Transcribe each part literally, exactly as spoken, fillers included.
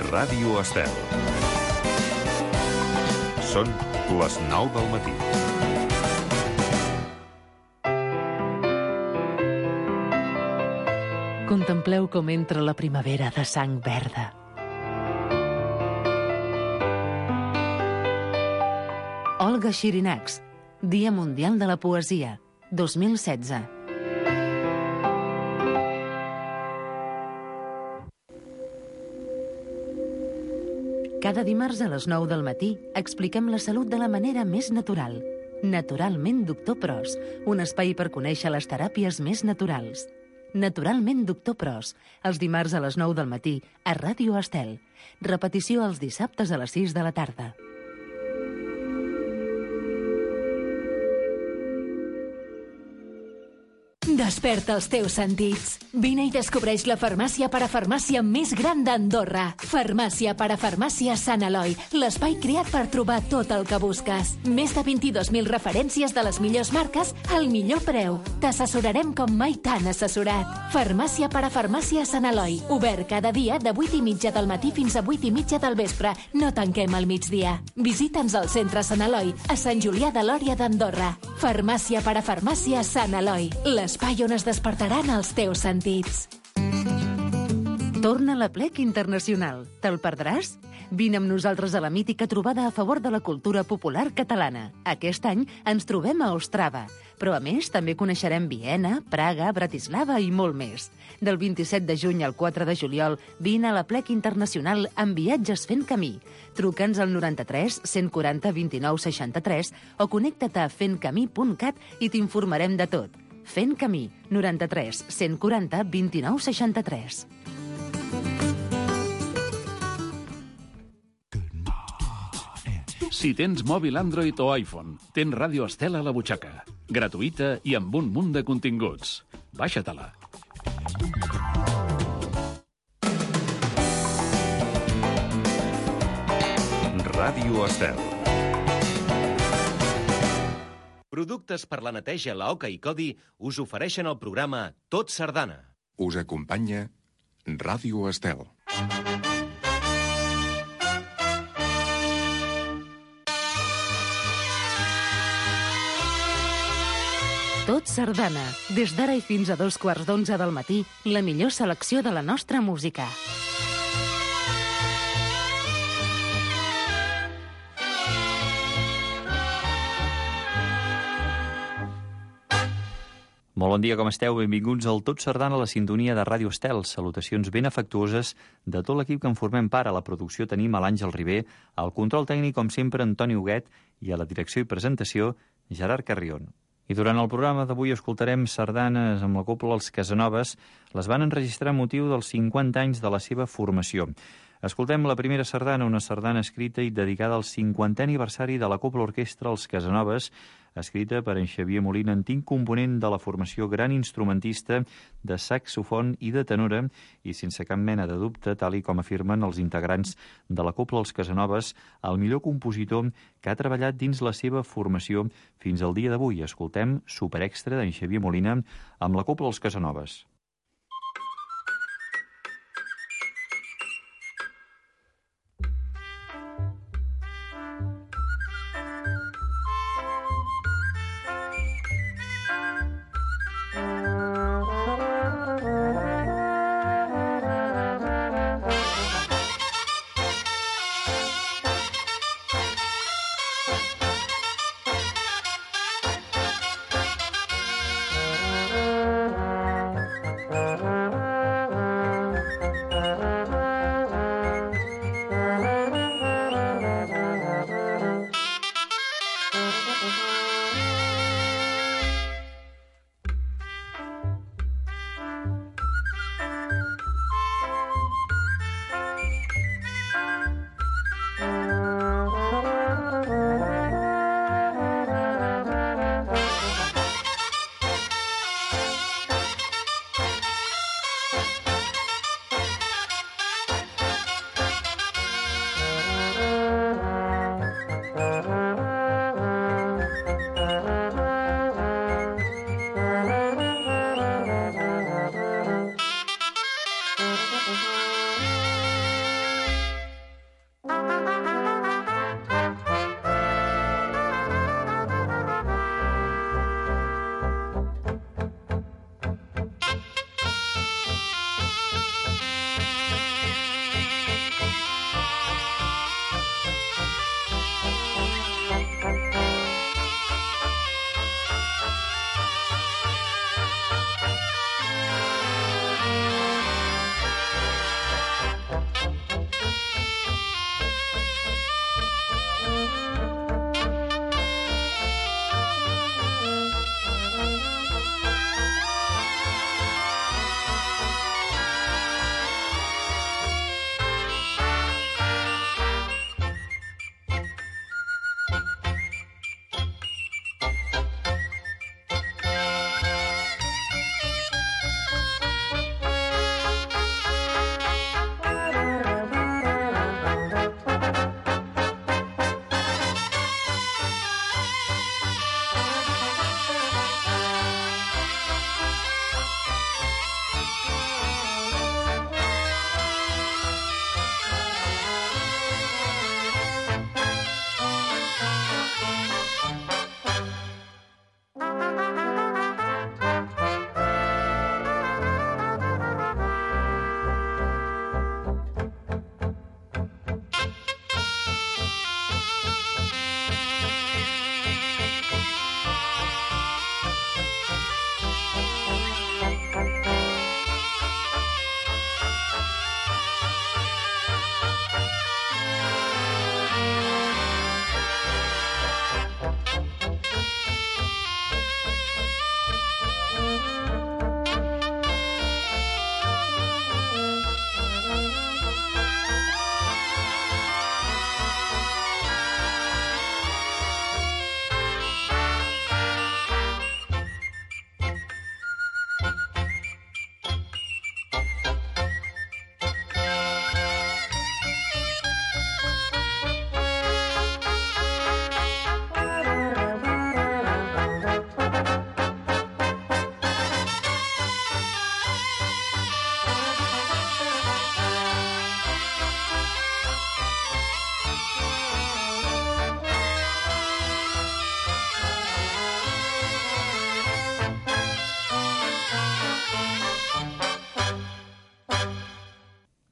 Ràdio Estel. Són les nou del matí. Contempleu com entra la primavera de sang verda. Olga Xirinacs, Dia Mundial de la Poesia, dos mil setze. Cada dimarts a les nou del matí expliquem la salut de la manera més natural. Naturalment Doctor Pros, un espai per conèixer les teràpies més naturals. Naturalment Doctor Pros, els dimarts a les nou del matí a Ràdio Estel. Repetició els dissabtes a les sis de la tarda. Desperta els teus sentits. Vine i descobreix la farmàcia parafarmàcia més gran d'Andorra. Farmàcia parafarmàcia Sant Eloi, l'espai creat per trobar tot el que busques. Més de vint-i-dos mil referències de les millors marques al millor preu. T'assessorarem com mai t'han assessorat. Farmàcia parafarmàcia Sant Eloi, obert cada dia de vuit i mitja del matí fins a vuit i mitja del vespre. No tanquem al migdia. Visita'ns al centre Sant Eloi, a Sant Julià de Lòria d'Andorra. Farmàcia parafarmàcia Sant Eloi, l'espai on es despertaran els teus sentits. Torna l'Aplec Internacional. Te'l perdràs? Vine amb nosaltres a la mítica trobada a favor de la cultura popular catalana. Aquest any ens trobem a Ostrava, però a més també coneixerem Viena, Praga, Bratislava i molt més. Del vint-i-set de juny al quatre de juliol vine a l'Aplec Internacional amb viatges fent camí. Truca'ns al noranta-tres cent quaranta vint-i-nou seixanta-tres o connecta't a fent camí punt cat i t'informarem de tot. Fent camí, noranta-tres cent quaranta vint-i-nou seixanta-tres. Si tens mòbil Android o iPhone, tens Ràdio Estel a la butxaca. Gratuïta i amb un munt de continguts. Baixa-te-la. Ràdio Estel. Productes per la neteja La Oca i Codi us ofereixen el programa Tot Sardana. Us acompanya Ràdio Estel. Tot Sardana. Des d'ara i fins a dos quarts d'onze del matí, la millor selecció de la nostra música. Molt bon dia, com esteu? Benvinguts al Tot Sardana a la sintonia de Ràdio Estel. Salutacions ben afectuoses de tot l'equip que en formem part. A la producció tenim a l'Àngel Ribé, al control tècnic, com sempre, Antoni Huguet, i a la direcció i presentació, Gerard Carrion. I durant el programa d'avui escoltarem sardanes amb la cobla Els Casanovas. Les van enregistrar a motiu dels cinquanta anys de la seva formació. Escoltem la primera sardana, una sardana escrita i dedicada al cinquantè aniversari de la Cobla Orquestra Els Casanovas, escrita per en Xavier Molina, antic component de la formació, gran instrumentista de saxofon i de tenora, i sense cap mena de dubte, tal i com afirmen els integrants de la Cobla Els Casanovas, el millor compositor que ha treballat dins la seva formació fins al dia d'avui. Escoltem Superextra d'en Xavier Molina amb la Cobla Els Casanovas.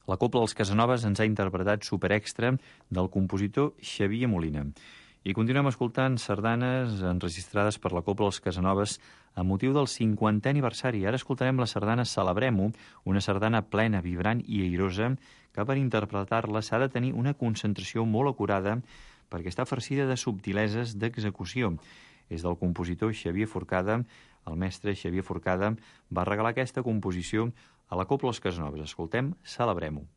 La Cobla dels Casanovas ens ha interpretat Super Extra del compositor Xavier Molina. I continuem escoltant sardanes enregistrades per la Cobla dels Casanovas a motiu del cinquantè aniversari. Ara escoltarem la sardana Celebrem-ho, una sardana plena, vibrant i airosa, que per interpretar-la s'ha de tenir una concentració molt acurada perquè està farcida de subtileses d'execució. És del compositor Xavier Forcada. El mestre Xavier Forcada va regalar aquesta composició a la Cobla dels Casanovas. Escoltem Celebrem-ho.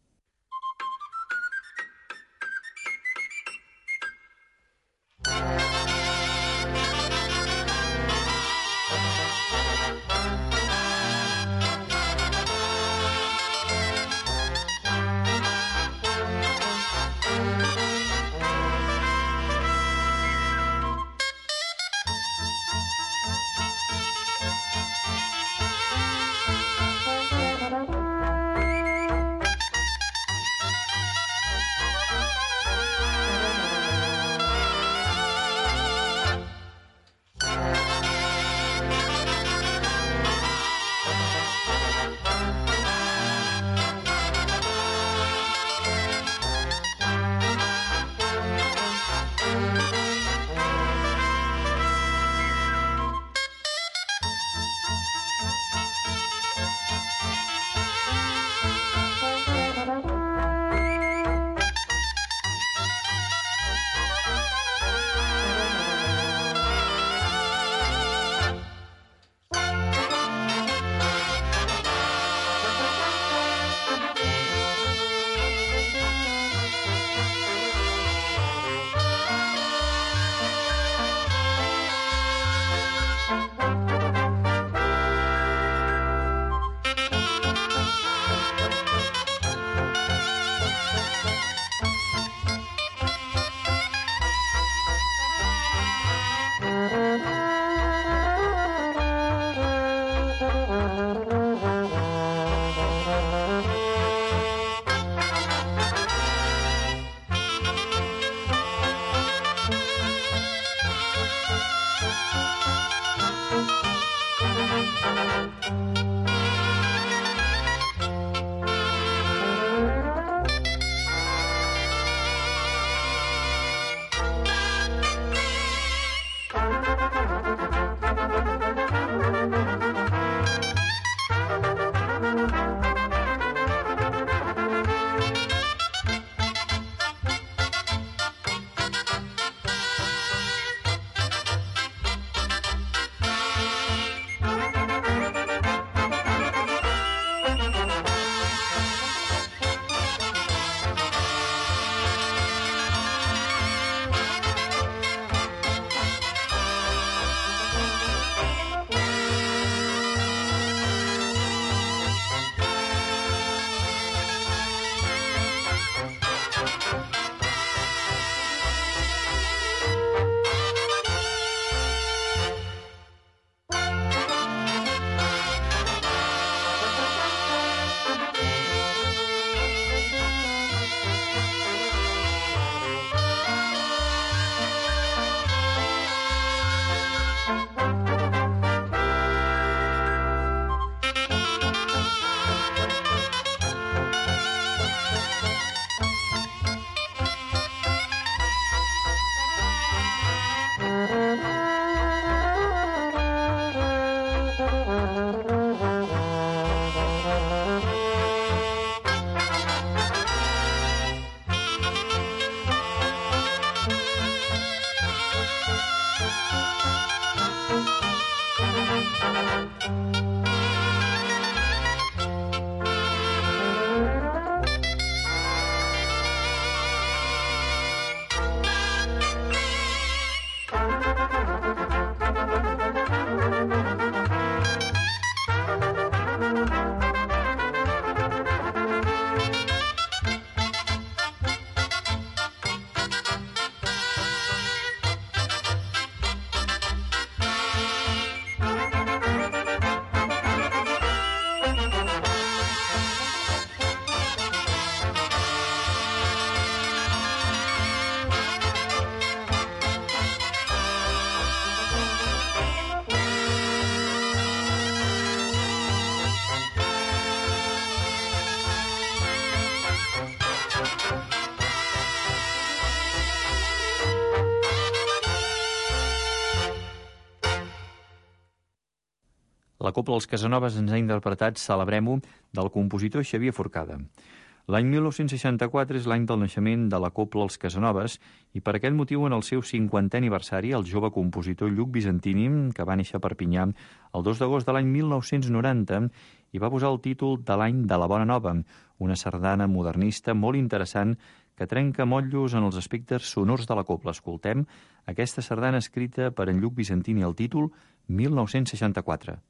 La Cobla Els Casanovas ens ha interpretat Celebrem-ho, del compositor Xavier Forcada. L'any mil nou-cents seixanta-quatre és l'any del naixement de la Cobla Els Casanovas i per aquest motiu, en el seu cinquantè aniversari, el jove compositor Lluc Bizantini, que va néixer a Perpinyà el dos d'agost de l'any mil nou-cents noranta, i va posar el títol de l'any de la Bona Nova, una sardana modernista molt interessant que trenca motllos en els aspectes sonors de la cobla. Escoltem aquesta sardana escrita per en Lluc Bizantini, el títol mil nou-cents seixanta-quatre.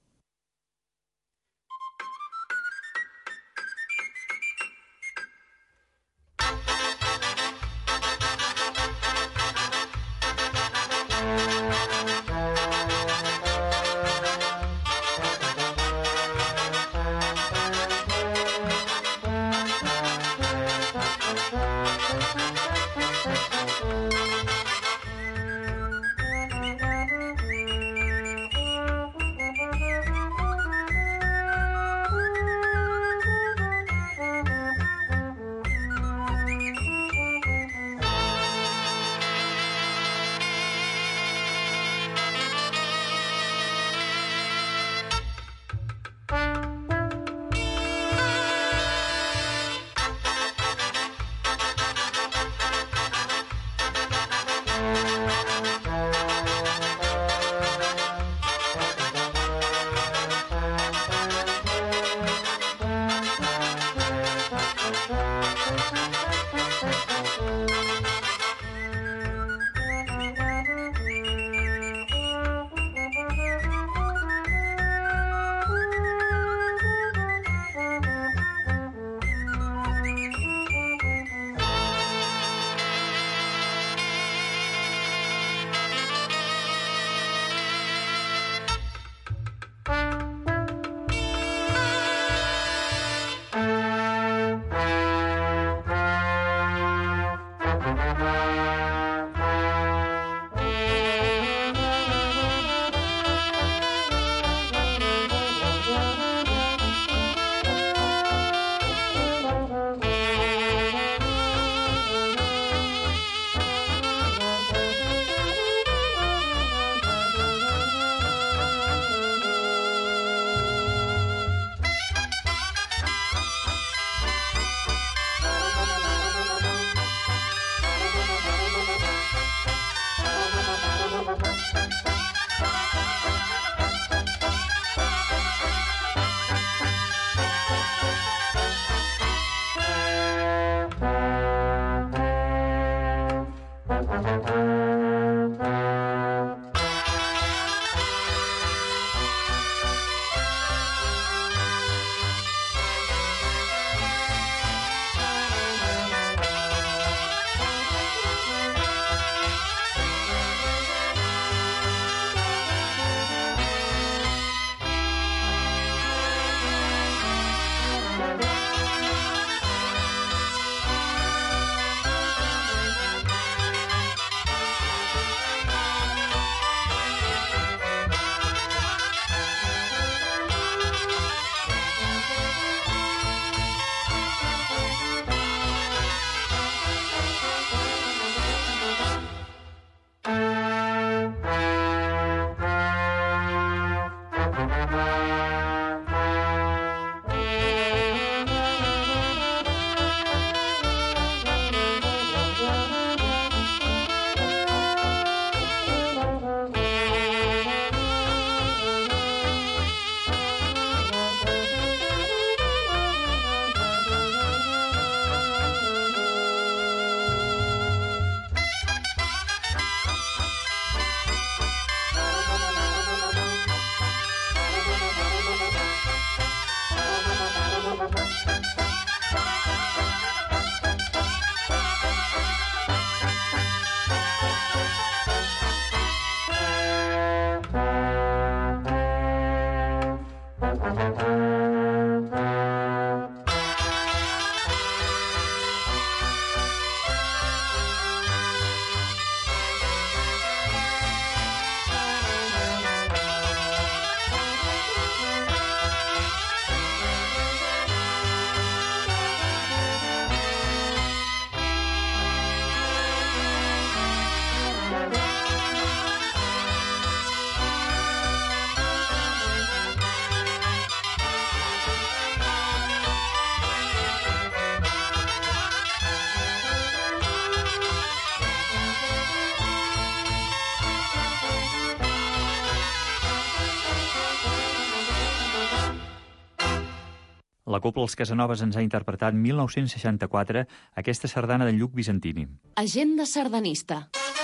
La Cobla Els Casanovas ens ha interpretat mil nou-cents seixanta-quatre aquesta sardana d'en Lluc Vicentini. Agenda sardanista.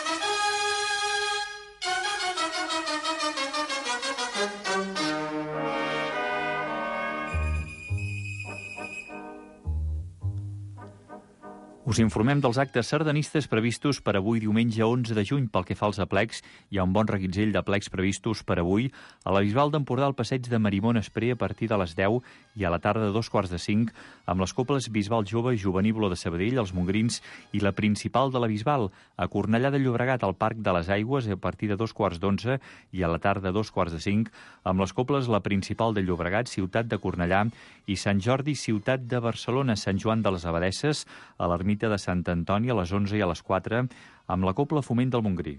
Us informem dels actes sardanistes previstos per avui diumenge onze de juny. Pel que fa als aplecs, hi ha un bon reguitzell d'aplecs previstos per avui a la Bisbal d'Empordà al passeig de Marimón Espré a partir de les deu i a la tarda a dos quarts de cinc amb les coples Bisbal Jove i Jovenívola de Sabadell, els Mongrins i la principal de la Bisbal. A Cornellà de Llobregat al Parc de les Aigües a partir de dos quarts d'onze i a la tarda a dos quarts de cinc amb les coples la principal de Llobregat, Ciutat de Cornellà i Sant Jordi, Ciutat de Barcelona, Sant Joan de les Abadesses a l'ermita de Sant Antoni a les onze i a les quatre amb la copla Foment del Montgrí.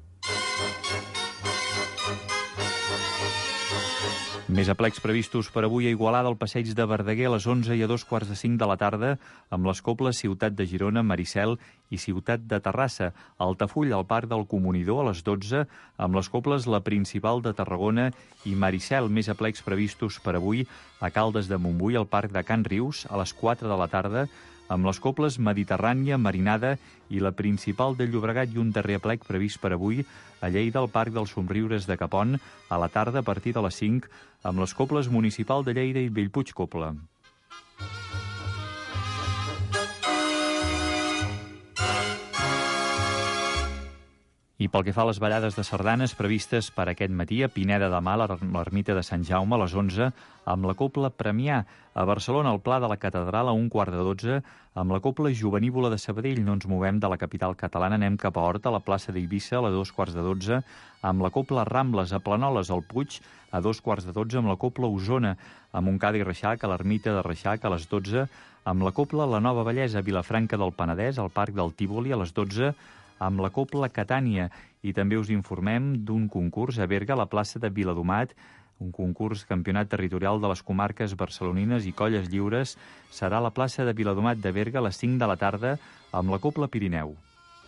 Més aplecs previstos per avui a Igualada al passeig de Verdaguer a les onze i a dos quarts de cinc de la tarda amb les coples Ciutat de Girona, Maricel i Ciutat de Terrassa. A Altafull, al Parc del Comunidor a les dotze amb les coples La Principal de Tarragona i Maricel. Més aplecs previstos per avui a Caldes de Montbui al Parc de Can Rius a les quatre de la tarda amb les coples Mediterrània, Marinada i la Principal de Llobregat i un darrer aplec previst per avui a Lleida al Parc dels Somriures de Capon a la tarda a partir de les cinc amb les coples Municipal de Lleida i Bellpuig Copla. I pel que fa a les ballades de sardanes previstes per aquest matí a Pineda de Mar, a l'ermita de Sant Jaume, a les onze, amb la copla Premià. A Barcelona, al Pla de la Catedral, a un quart de dotze, amb la copla Jovenívola de Sabadell. No ens movem de la capital catalana, anem cap a Horta, a la plaça d'Eivissa, a les dos quarts de dotze, amb la copla Rambles, a Planoles, al Puig, a dos quarts de dotze, amb la copla Osona, a Montcada i Reixac, a l'ermita de Reixac, a les dotze, amb la copla La Nova Bellesa, a Vilafranca del Penedès, al Parc del Tívoli, a les dotze, amb la copla Catània. I també us informem d'un concurs a Berga, a la plaça de Viladomat, un concurs campionat territorial de les comarques barcelonines i colles lliures. Serà a la plaça de Viladomat de Berga a les cinc de la tarda amb la copla Pirineu.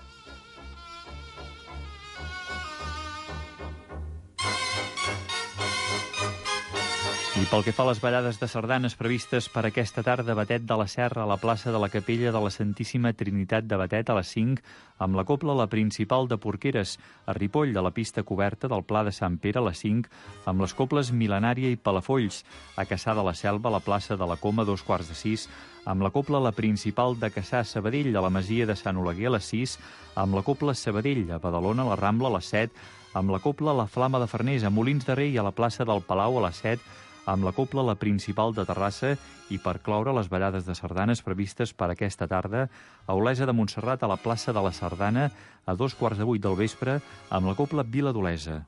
I pel que fa a les ballades de sardanes previstes per aquesta tarda, Batet de la Serra a la plaça de la Capella de la Santíssima Trinitat de Batet a les cinc, amb la copla La Principal de Porqueres, a Ripoll de la pista coberta del Pla de Sant Pere a les cinc, amb les coples Milenària i Palafolls, a Cassà de la Selva a la plaça de la Coma a dos quarts de sis, amb la copla La Principal de Cassà Sabadell a la Masia de Sant Oleguer a les sis, amb la copla Sabadell a Badalona a la Rambla a les set, amb la copla La Flama de Farners a Molins de Rei a la plaça del Palau a les set, amb la copla La Principal de Terrassa i per cloure les ballades de sardanes previstes per aquesta tarda a Olesa de Montserrat a la plaça de la Sardana a dos quarts de vuit del vespre amb la copla Vila d'Olesa.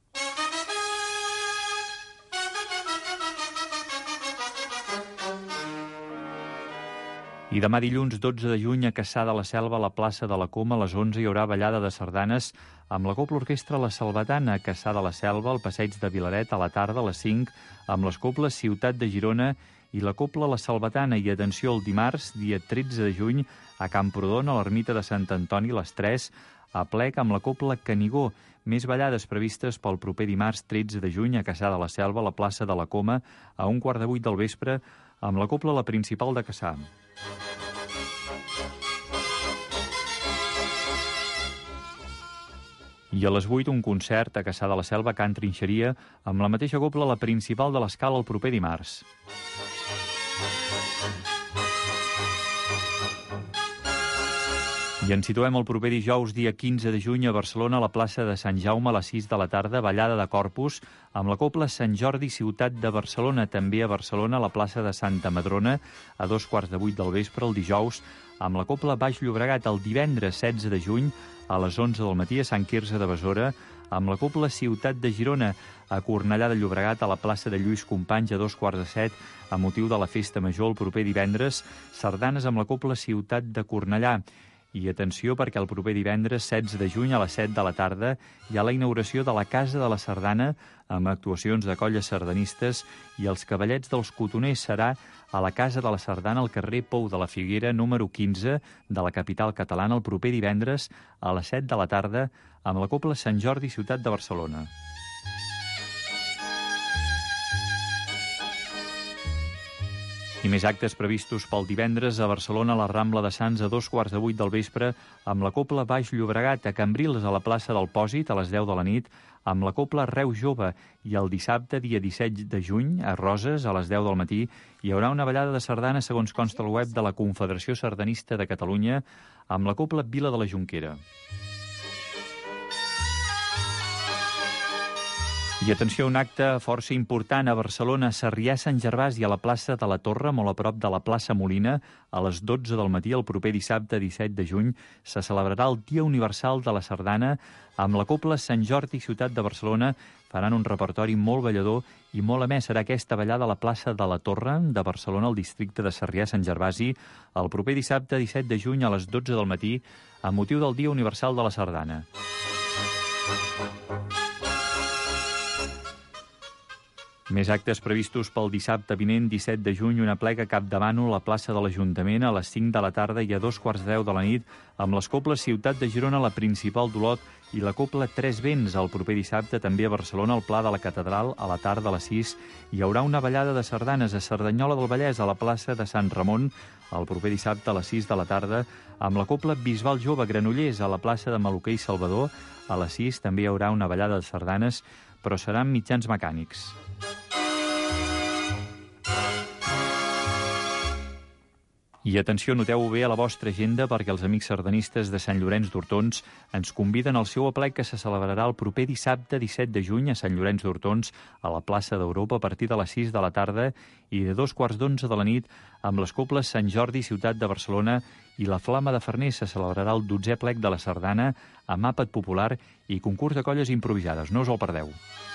I demà dilluns dotze de juny a Cassà de la Selva, a la plaça de la Coma, a les onze hi haurà ballada de sardanes amb la copla orquestra La Salvatana a Cassà de la Selva, al passeig de Vilaret a la tarda a les cinc, amb les coples Ciutat de Girona i la copla La Salvatana. I atenció, el dimarts, dia tretze de juny, a Camprodon, a l'ermita de Sant Antoni, a les tres, a plec amb la copla Canigó. Més ballades previstes pel proper dimarts tretze de juny a Cassà de la Selva, a la plaça de la Coma, a un quart de vuit del vespre, amb la copla La Principal de Cassà. I a les vuit un concert a Cassà de la Selva, Can Trinxeria, amb la mateixa copla La Principal de l'Escala el proper dimarts. I ens situem el proper dijous, dia quinze de juny, a Barcelona, a la plaça de Sant Jaume, a les sis de la tarda, ballada de Corpus, amb la copla Sant Jordi, Ciutat de Barcelona. També a Barcelona, a la plaça de Santa Madrona, a dos quarts de vuit del vespre, el dijous, amb la copla Baix Llobregat. El divendres setze de juny, a les onze del matí, a Sant Quirze de Besora, amb la copla Ciutat de Girona. A Cornellà de Llobregat, a la plaça de Lluís Companys, a dos quarts de set, a motiu de la festa major el proper divendres, sardanes amb la copla Ciutat de Cornellà. I atenció, perquè el proper divendres setze de juny a les set de la tarda hi ha la inauguració de la Casa de la Sardana amb actuacions de colles sardanistes i els Cavallets dels Cotoners. Serà a la Casa de la Sardana al carrer Pou de la Figuera número quinze de la capital catalana el proper divendres a les set de la tarda amb la copla Sant Jordi, Ciutat de Barcelona. I més actes previstos pel divendres a Barcelona, a la Rambla de Sants, a dos quarts de vuit del vespre, amb la Cobla Baix Llobregat, a Cambrils, a la plaça del Pòsit, a les deu de la nit, amb la Cobla Reus Jove, i el dissabte, dia disset de juny, a Roses, a les deu del matí, hi haurà una ballada de sardana, segons consta al web de la Confederació Sardanista de Catalunya, amb la Cobla Vila de la Jonquera. I atenció, un acte força important a Barcelona, a Sarrià-Sant Gervasi, a la plaça de la Torre, molt a prop de la plaça Molina, a les dotze del matí, el proper dissabte disset de juny, se celebrarà el Dia Universal de la Sardana, amb la Cobla Sant Jordi Ciutat de Barcelona. Faran un repertori molt ballador i molt a més. Serà aquesta ballada a la plaça de la Torre de Barcelona, al districte de Sarrià-Sant Gervasi, el proper dissabte disset de juny a les dotze del matí, amb motiu del Dia Universal de la Sardana. Més actes previstos pel dissabte vinent, disset de juny, una plega a Capdavànol, a la plaça de l'Ajuntament, a les cinc de la tarda i a dos quarts de deu de la nit, amb les Cobles Ciutat de Girona, la Principal d'Olot, i la Cobla Tres Vents. El proper dissabte, també a Barcelona, al Pla de la Catedral, a la tarda a les sis, hi haurà una ballada de sardanes a Cerdanyola del Vallès, a la plaça de Sant Ramon, el proper dissabte a les sis de la tarda, amb la Cobla Bisbal Jove, Granollers, a la plaça de Maluquer i Salvador, a les sis també hi haurà una ballada de sardanes, però seran mitjans mecànics. I atenció, noteu-ho bé a la vostra agenda, perquè els amics sardanistes de Sant Llorenç d'Hortons ens conviden al seu aplec, que se celebrarà el proper dissabte disset de juny a Sant Llorenç d'Hortons, a la plaça d'Europa, a partir de les sis de la tarda i de dos quarts d'onze de la nit, amb les Cobles Sant Jordi Ciutat de Barcelona i la Flama de Farners. Se celebrarà el dotzè plec de la sardana, amb àpat popular i concurs de colles improvisades. No us el perdeu.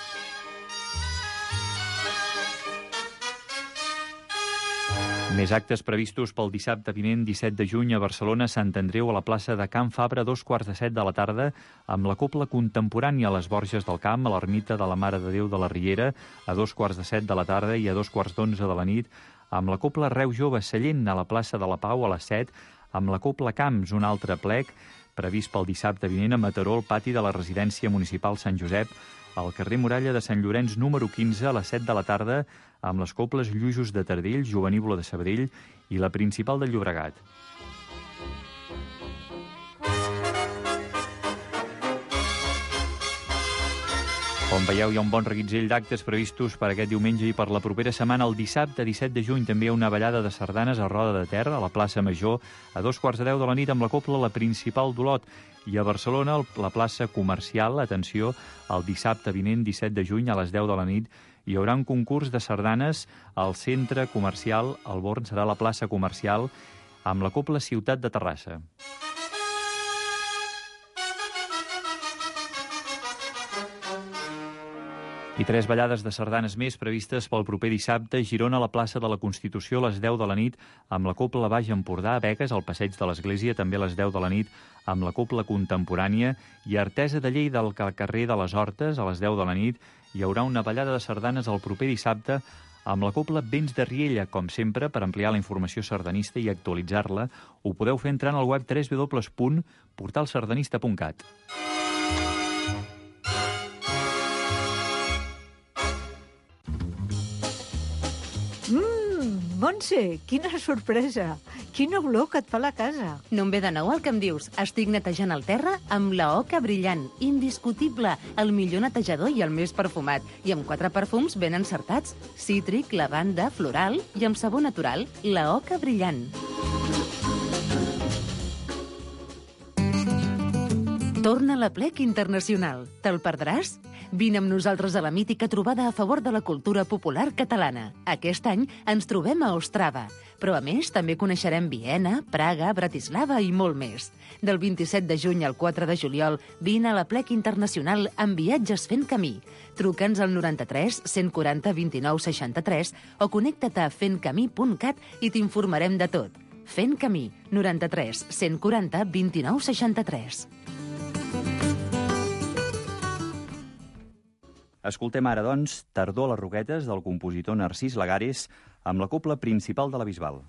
Més actes previstos pel dissabte vinent, disset de juny, a Barcelona, Sant Andreu, a la plaça de Can Fabra, a dos quarts de set de la tarda, amb la Cobla Contemporània a les Borges del Camp, a l'Ermita de la Mare de Déu de la Riera, a dos quarts de set de la tarda i a dos quarts d'onze de la nit, amb la Cobla Reus Jove Sallent, a la plaça de la Pau, a les set, amb la Cobla Camps, un altre plec, previst pel dissabte vinent a Mataró, al pati de la residència municipal Sant Josep, al carrer Muralla de Sant Llorenç número quinze, a les set de la tarda, amb les Cobles Lluïsos de Tardell, Jovenívola de Sabadell i la Principal de Llobregat. Com veieu, hi ha un bon reguitzell d'actes previstos per aquest diumenge i per la propera setmana. El dissabte, disset de juny, també hi ha una ballada de sardanes a Roda de Ter, a la plaça Major, a dos quarts de deu de la nit, amb la Cobla La Principal d'Olot. I a Barcelona, la plaça Comercial, atenció, el dissabte vinent, disset de juny, a les deu de la nit, hi haurà un concurs de sardanes al centre comercial. El Born serà la plaça Comercial, amb la Cobla Ciutat de Terrassa. I tres ballades de sardanes més previstes pel proper dissabte. Girona, a la plaça de la Constitució, a les deu de la nit, amb la Cobla Baix Empordà, a Begues, al passeig de l'Església, també a les deu de la nit, amb la Cobla Contemporània, i a Artesa de Lleida, al carrer de les Hortes, a les deu de la nit, hi haurà una ballada de sardanes el proper dissabte, amb la Cobla Vents de Riella. Com sempre, per ampliar la informació sardanista i actualitzar-la, ho podeu fer entrant al web w w w punt portal sardanista punt cat. Montse, quina sorpresa! Quina olor que et fa la casa! No em ve de nou el que em dius. Estic netejant el terra amb la Oca Brillant. Indiscutible, el millor netejador i el més perfumat. I amb quatre perfums ben encertats. Cítric, lavanda, floral i amb sabó natural. La Oca Brillant. Torna l'Aplec Internacional. Te'l perdràs? Vine amb nosaltres a la mítica trobada a favor de la cultura popular catalana. Aquest any ens trobem a Ostrava, però a més també coneixerem Viena, Praga, Bratislava i molt més. Del vint-i-set de juny al quatre de juliol vine a l'Aplec Internacional amb viatges fent camí. Truca'ns al noranta-tres cent quaranta vint-i-nou seixanta-tres o connecta't a fent camí punt cat i t'informarem de tot. Fent camí, noranta-tres cent quaranta vint-i-nou seixanta-tres. Escoltem ara, doncs, Tardor a les Roquetes, del compositor Narcís Lagares, amb la Cobla Principal de la Bisbal.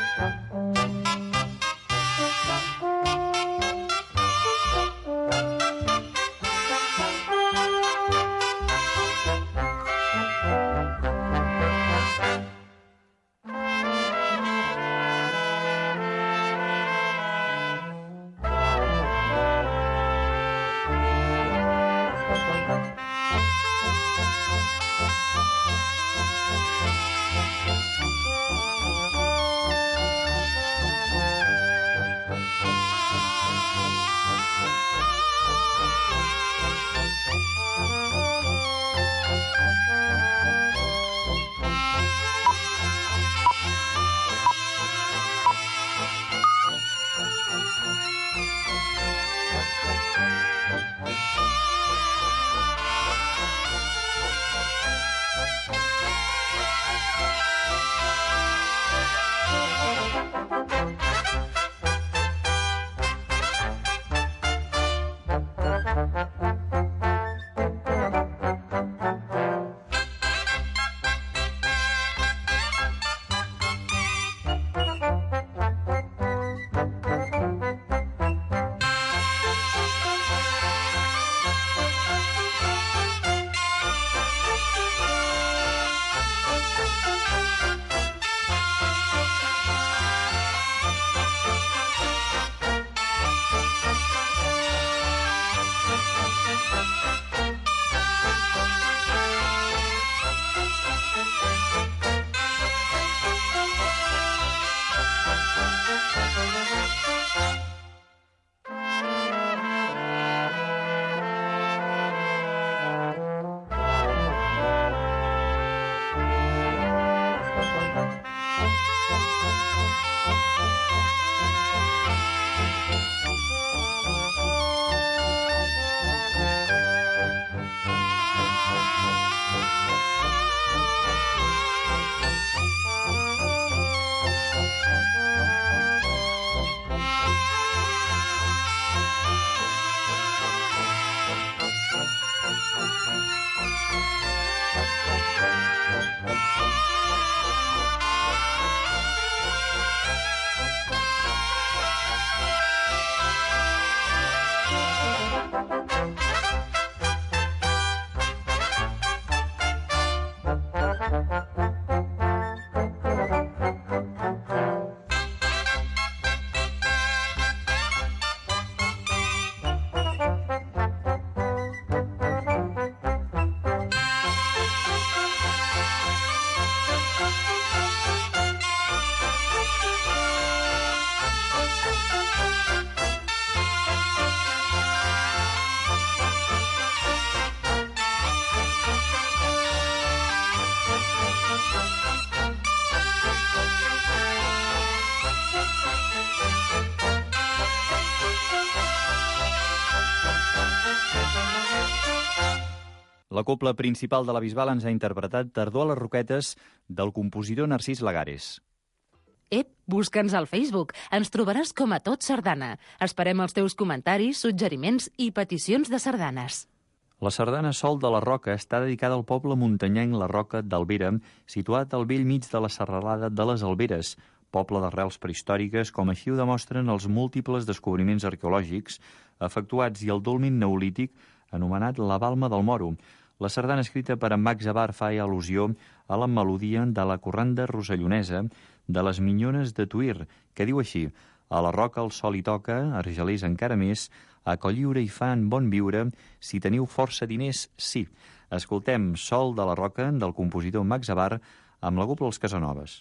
La cobla principal de la Bisbal ens ha interpretat Tardor a les Roquetes del compositor Narcís Lagares. Ep, busca'ns al Facebook. Ens trobaràs com a Tot Sardana. Esperem els teus comentaris, suggeriments i peticions de sardanes. La sardana Sol de la Roca està dedicada al poble muntanyenc La Roca d'Albera, situat al bell mig de la serralada de les Alberes, poble d'arrels prehistòriques, com així ho demostren els múltiples descobriments arqueològics efectuats i el dolmen neolític anomenat la Balma del Moro. La sardana escrita per en Max Abar fa al·lusió a la melodia de la corranda rosellonesa de les Minyones de Tuïr, que diu així: a la Roca el sol hi toca, argelers encara més, a Colliure hi fan bon viure, si teniu força diners, sí. Escoltem Sol de la Roca, del compositor Max Abar, amb la cobla Els Casanovas.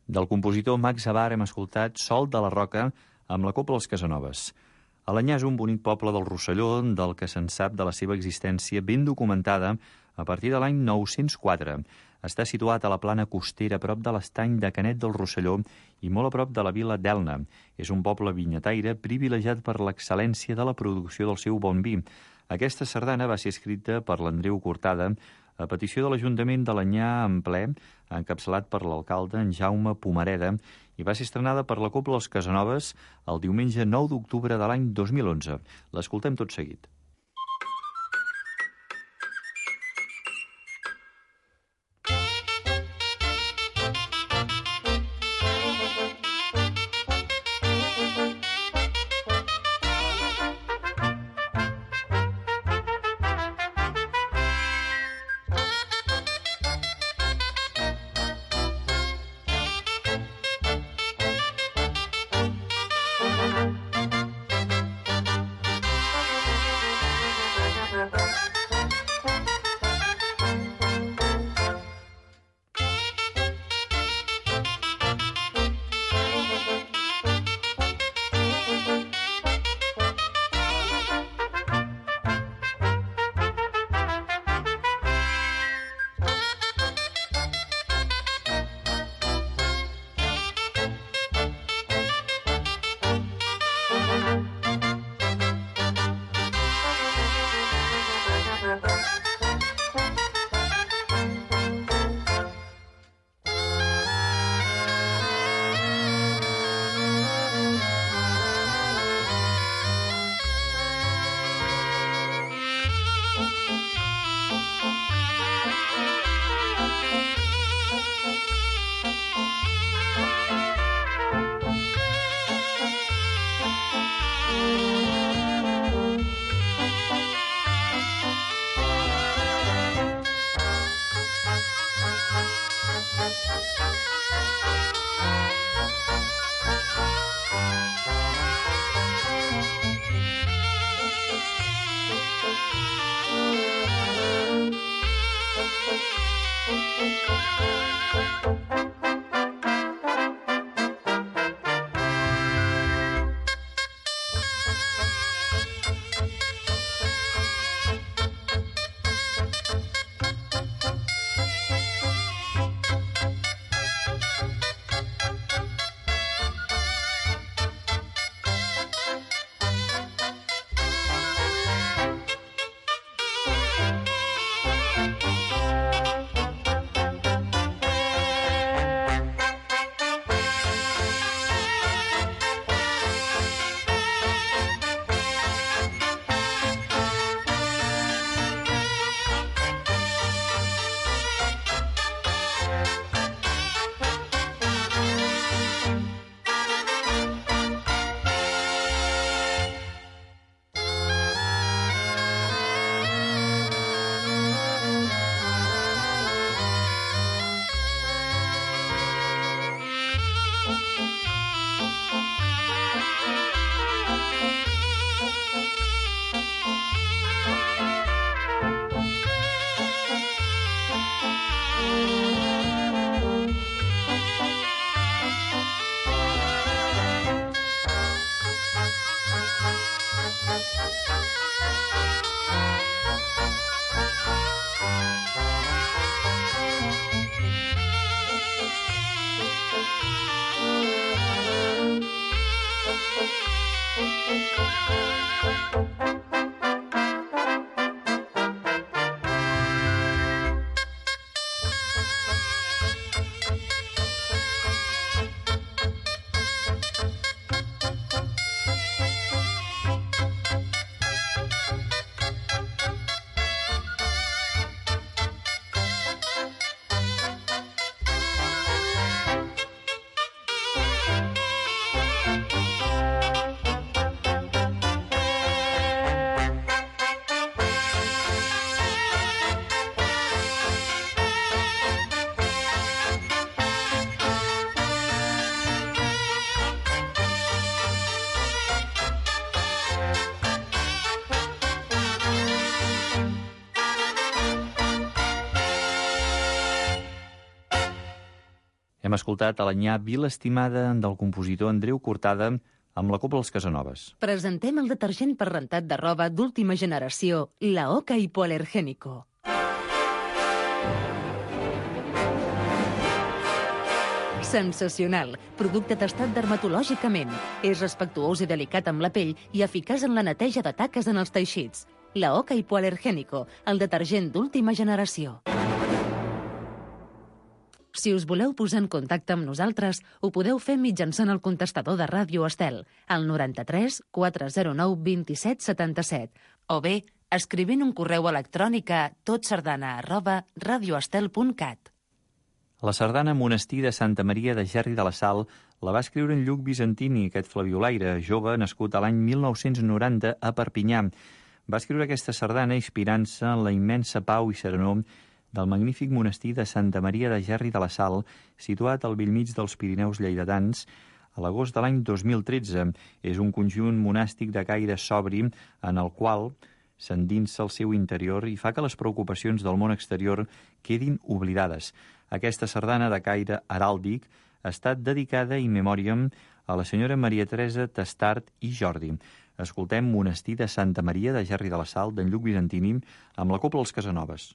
Del compositor Max Abar hem escoltat Sol de la Roca amb la Cobla Els Casanovas. Alenyà és un bonic poble del Rosselló del que se'n sap de la seva existència ben documentada a partir de l'any nou-cents quatre. Està situat a la plana costera a prop de l'estany de Canet del Rosselló i molt a prop de la vila d'Elna. És un poble vinyataire privilegiat per l'excel·lència de la producció del seu bon vi. Aquesta sardana va ser escrita per l'Andreu Cortada a petició de l'Ajuntament d'Alenyà en ple, encapçalat per l'alcalde en Jaume Pomareda, i va ser estrenada per la Cobla Els Casanovas el diumenge nou d'octubre de l'any dos mil onze. L'escoltem tot seguit. Hem escoltat Alenyà, Vila Estimada, del compositor Andreu Cortada, amb la Cobla als Casanovas. Presentem el detergent per rentat de roba d'última generació, la Oca Hipoalergénico. Sensacional. Producte testat dermatològicament. És respectuós i delicat amb la pell i eficaç en la neteja de taques en els teixits. La Oca Hipoalergénico, el detergent d'última generació. Si us voleu posar en contacte amb nosaltres, ho podeu fer mitjançant el contestador de Ràdio Estel, al noranta-tres quatre zero nou dos set set set, o bé escrivint un correu electrònic a totsardana arroba radioestel punt cat. La sardana Monestir de Santa Maria de Gerri de la Sal la va escriure en Lluc Bizantini, aquest flabiolaire, jove, nascut a l'any mil nou-cents noranta a Perpinyà. Va escriure aquesta sardana inspirant-se en la immensa pau i serenor del magnífic monestir de Santa Maria de Gerri de la Sal, situat al bell mig dels Pirineus lleidatans, a l'agost de l'any dos mil tretze. És un conjunt monàstic de caire sobri en el qual s'endinsa el seu interior i fa que les preocupacions del món exterior quedin oblidades. Aquesta sardana de caire heràldic ha estat dedicada in memoriam a la senyora Maria Teresa Testart i Jordi. Escoltem Monestir de Santa Maria de Gerri de la Sal, d'en Lluc Bizantini, amb la Cobla als Casanovas.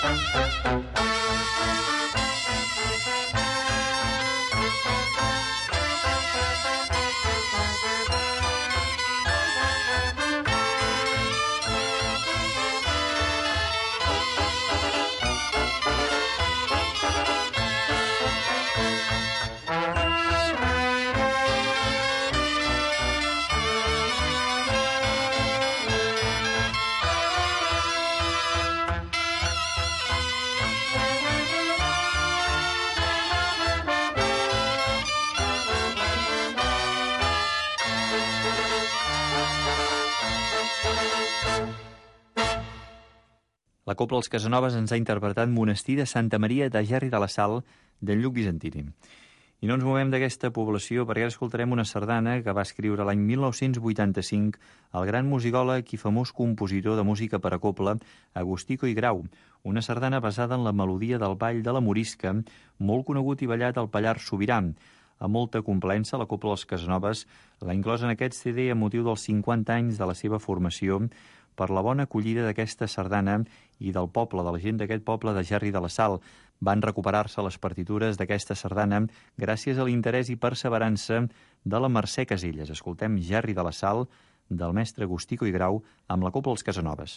La Cobla Els Casanovas ens ha interpretat Monestir de Santa Maria de Gerri de la Sal, d'en Lluc Bizantini. I no ens movem d'aquesta població perquè ara escoltarem una sardana que va escriure l'any mil nou-cents vuitanta-cinc el gran musicòleg i famós compositor de música per a cobla, Agustí Coll Grau, una sardana basada en la melodia del ball de la Morisca, molt conegut i ballat al Pallars Sobirà. Amb molta complaença, la Cobla Els Casanovas l'ha inclòs en aquest C D a motiu dels cinquanta anys de la seva formació per la bona acollida d'aquesta sardana i del poble, de la gent d'aquest poble de Gerri de la Sal. Van recuperar-se les partitures d'aquesta sardana gràcies a l'interès i perseverança de la Mercè Casellas. Escoltem Gerri de la Sal, del mestre Agustí Coll Grau, amb la Cobla Els Casanovas.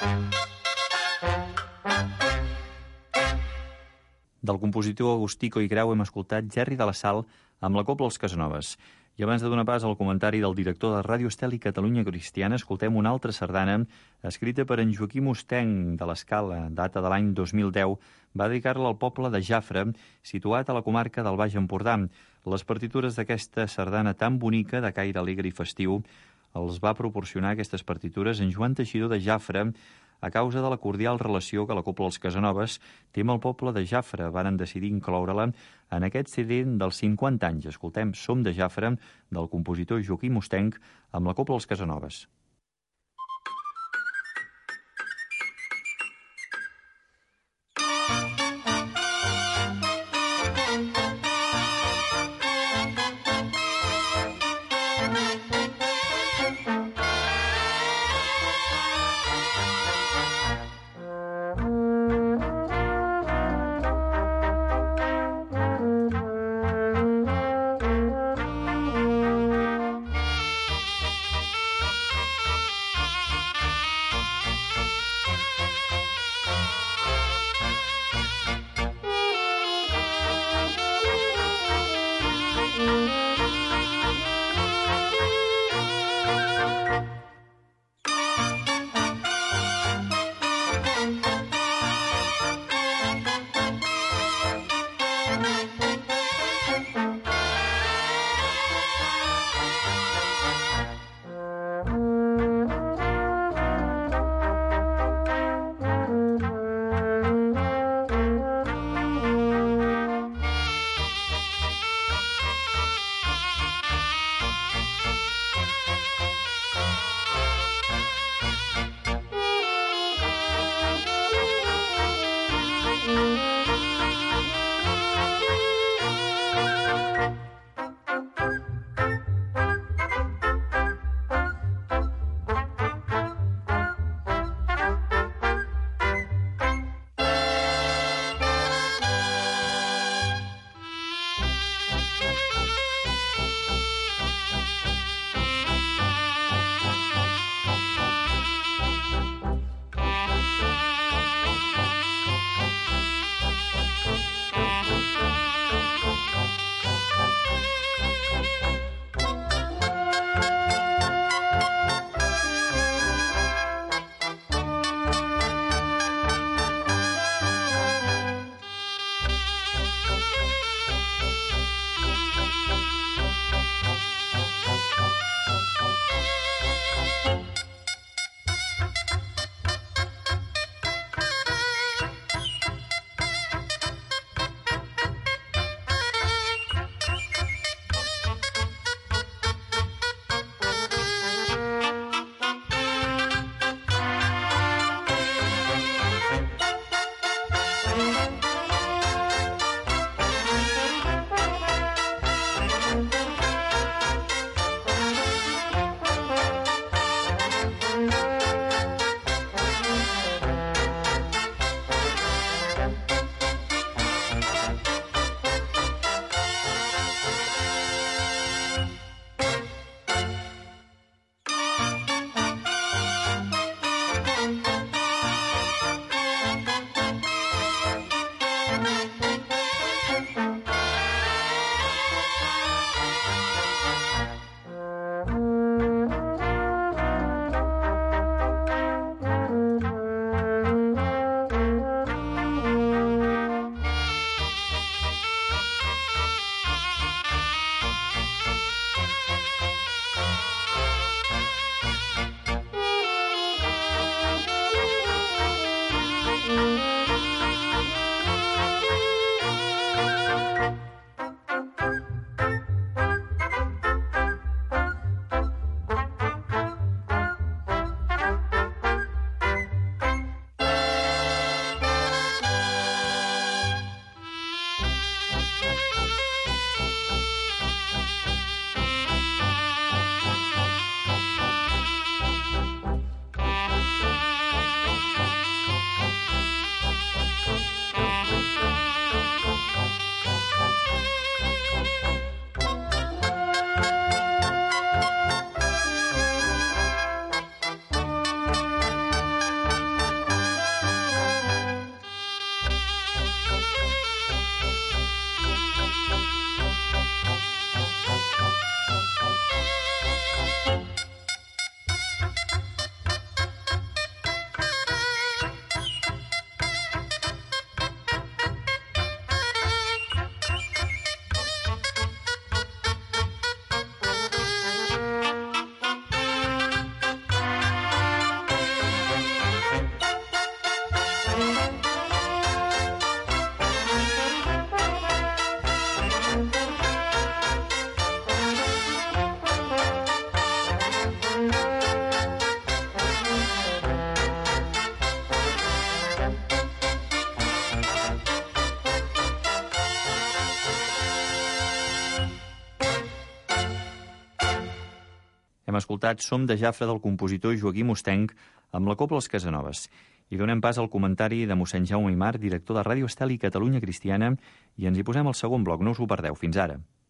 Del compositor Agustí Collgrau hem escoltat Gerri de la Sal amb la Cobla Els Casanovas. I abans de donar pas al comentari del director de Ràdio Estel i Catalunya Cristiana, escoltem una altra sardana escrita per en Joaquim Ostenc de l'Escala, data de l'any dos mil deu, va dedicar-la al poble de Jafre, situat a la comarca del Baix Empordà. Les partitures d'aquesta sardana tan bonica, de caire alegre i festiu, els va proporcionar aquestes partitures en Joan Teixidor de Jafre, a causa de la cordial relació que la Cobla Els Casanovas té amb el poble de Jafre. Varen decidir incloure-la en aquest C D dels cinquanta anys. Escoltem Som de Jafre, del compositor Joaquim Ostenc, amb la Cobla Els Casanovas. Hem escoltat Som de Jafre del compositor Joaquim Ostenc amb la Cobla Els Casanovas. I donem pas al comentari de mossèn Jaume Aimar, director de Ràdio Estel i Catalunya Cristiana, i ens hi posem al segon bloc. No us ho perdeu. Fins ara.